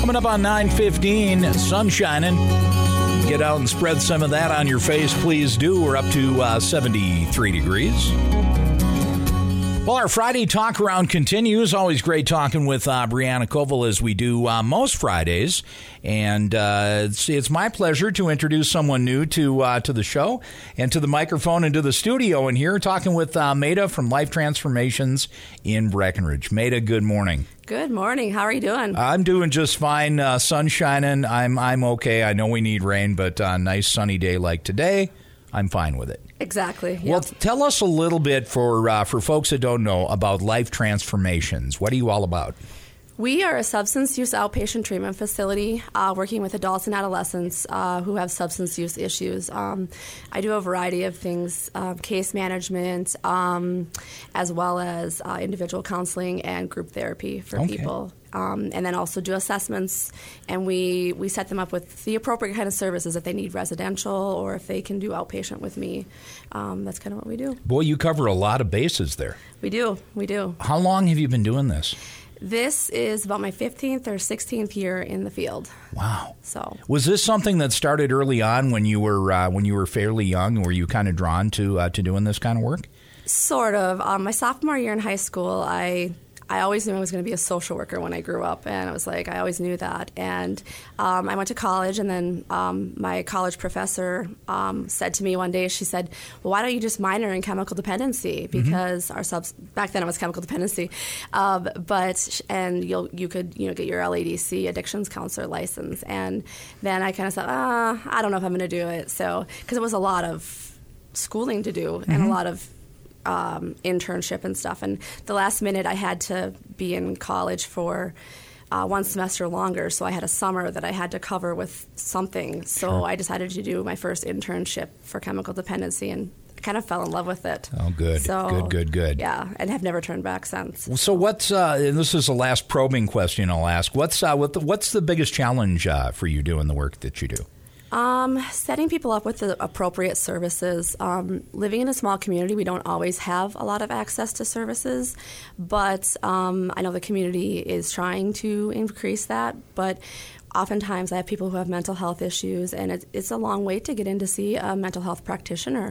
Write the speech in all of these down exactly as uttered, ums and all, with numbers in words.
Coming up on nine fifteen, sun shining. Get out and spread some of that on your face, please do. We're up to uh, seventy-three degrees. Well, our Friday talk around continues. Always great talking with uh, Brianna Koval as we do uh, most Fridays. And uh, it's, it's my pleasure to introduce someone new to uh, to the show and to the microphone and to the studio in here, talking with uh, Maida from Life Transformations in Breckenridge. Maida, good morning. Good morning. How are you doing? I'm doing just fine. Uh, sun shining. I'm, I'm okay. I know we need rain, but a nice sunny day like today, I'm fine with it. Exactly. Yep. Well, tell us a little bit for uh, for folks that don't know about Life Transformations. What are you all about? We are a substance use outpatient treatment facility uh, working with adults and adolescents uh, who have substance use issues. Um, I do a variety of things, uh, case management, um, as well as uh, individual counseling and group therapy for Okay. people. Um, and then also do assessments, and we, we set them up with the appropriate kind of services if they need residential or if they can do outpatient with me. Um, that's kind of what we do. Boy, you cover a lot of bases there. We do. We do. How long have you been doing this? This is about my fifteenth or sixteenth year in the field. Wow. So Was this something that started early on when you were uh, when you were fairly young? Were you kind of drawn to uh, to doing this kind of work? sort of. Um, my sophomore year in high school, I I always knew I was going to be a social worker when I grew up, and I was like, I always knew that. And um, I went to college, and then um, my college professor um, said to me one day, she said, well, why don't you just minor in chemical dependency? Because mm-hmm. our subs back then it was chemical dependency, um, but and you'll you could you know get your L A D C addictions counselor license. And then I kind of said, ah, I don't know if I'm going to do it. So because it was a lot of schooling to do mm-hmm. and a lot of Um, internship and stuff, and the last minute I had to be in college for uh, one semester longer, so I had a summer that I had to cover with something. So Sure. I decided to do my first internship for chemical dependency, and I kind of fell in love with it. Oh, good, so, good, good, good. Yeah, and have never turned back since. So what's uh, and this is the last probing question I'll ask. What's uh, what the, what's the biggest challenge uh, for you doing the work that you do? Um, setting people up with the appropriate services. Um, living in a small community, we don't always have a lot of access to services, but um, I know the community is trying to increase that, but oftentimes I have people who have mental health issues, and it, it's a long wait to get in to see a mental health practitioner.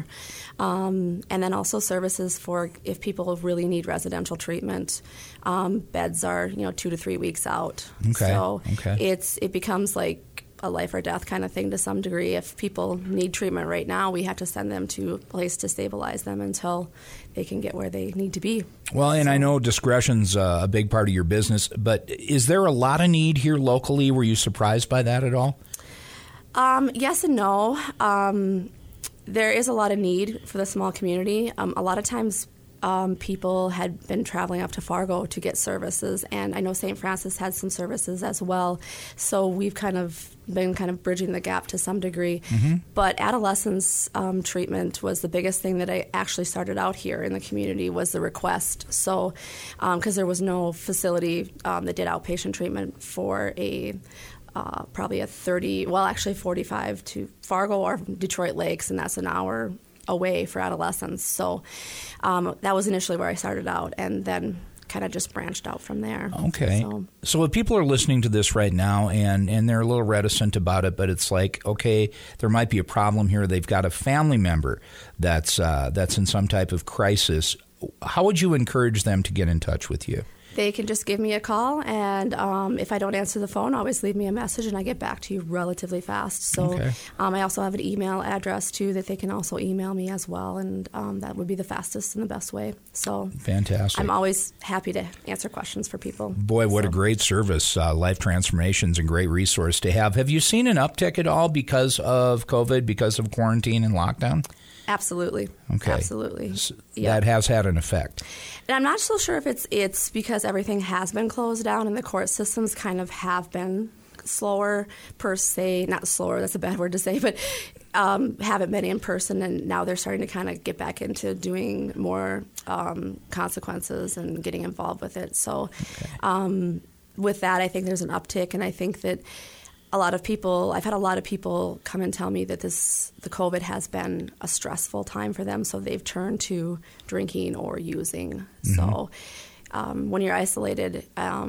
Um, and then also services for if people really need residential treatment. Um, beds are, you know, two to three weeks out. Okay. So okay. it's it becomes like a life or death kind of thing to some degree. If people need treatment right now, we have to send them to a place to stabilize them until they can get where they need to be. Well, and so. I know discretion's uh, a big part of your business, but is there a lot of need here locally? Were you surprised by that at all? Um, yes and no. Um, there is a lot of need for the small community. Um, a lot of times Um, people had been traveling up to Fargo to get services, and I know Saint Francis had some services as well. So we've kind of been kind of bridging the gap to some degree. Mm-hmm. But adolescence um, treatment was the biggest thing that I actually started out here in the community was the request. So because um, there was no facility um, that did outpatient treatment for a uh, probably a thirty, well actually forty-five to Fargo or Detroit Lakes, and that's an hour away for adolescents. So um, that was initially where I started out, and then kind of just branched out from there. Okay. So, so if people are listening to this right now and, and they're a little reticent about it, but it's like, okay, there might be a problem here. They've got a family member that's uh, that's in some type of crisis. How would you encourage them to get in touch with you? They can just give me a call, and um, if I don't answer the phone, always leave me a message, and I get back to you relatively fast. So okay. um, I also have an email address, too, that they can also email me as well, and um, that would be the fastest and the best way. So fantastic. I'm always happy to answer questions for people. Boy, what so. a great service. Uh, Life Transformations, a great resource to have. Have you seen an uptick at all because of COVID, because of quarantine and lockdown? Absolutely. Okay. Absolutely. So yep. That has had an effect. And I'm not so sure if it's it's because everything has been closed down and the court systems kind of have been slower per se. Not slower, that's a bad word to say, but um, haven't been in person, and now they're starting to kind of get back into doing more um, consequences and getting involved with it. So okay. um, with that, I think there's an uptick, and I think that a lot of people, I've had a lot of people come and tell me that this, the COVID has been a stressful time for them, so they've turned to drinking or using. Mm-hmm. So um, when you're isolated, um,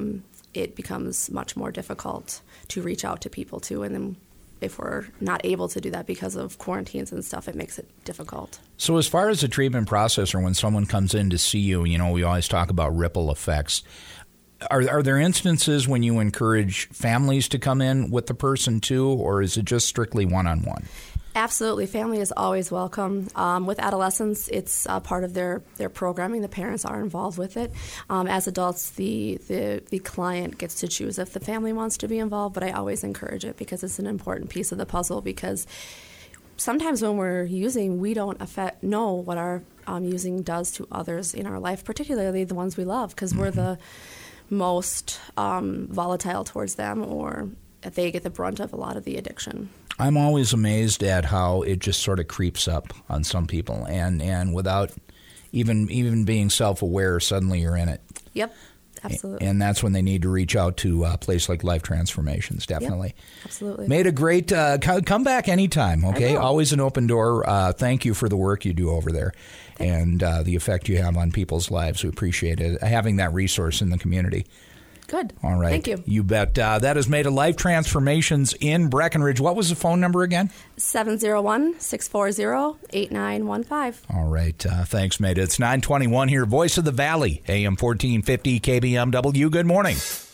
it becomes much more difficult to reach out to people too. And then if we're not able to do that because of quarantines and stuff, it makes it difficult. So as far as the treatment process, or when someone comes in to see you, you know, we always talk about ripple effects. Are, are there instances when you encourage families to come in with the person too, or is it just strictly one-on-one? Absolutely. Family is always welcome. Um, with adolescents, it's uh, part of their, their programming. The parents are involved with it. Um, as adults, the, the, the client gets to choose if the family wants to be involved, but I always encourage it because it's an important piece of the puzzle, because sometimes when we're using, we don't affect, know what our um, using does to others in our life, particularly the ones we love, because mm-hmm. we're the most um, volatile towards them, or they get the brunt of a lot of the addiction. I'm always amazed at how it just sort of creeps up on some people, and, and without even even being self-aware, suddenly you're in it. Yep, absolutely. And that's when they need to reach out to a place like Life Transformations, definitely. Yep, absolutely. Made a great uh, – come back anytime, okay? Always an open door. Uh, thank you for the work you do over there. Thanks. And uh, the effect you have on people's lives. We appreciate it, having that resource in the community. Good. All right. Thank you. You bet. Uh, that is Made a Life Transformations in Breckenridge. What was the phone number again? seven oh one, six four zero, eight nine one five. All right. Uh, thanks, Maida. It's nine twenty-one here. Voice of the Valley, A M fourteen fifty K B M W. Good morning.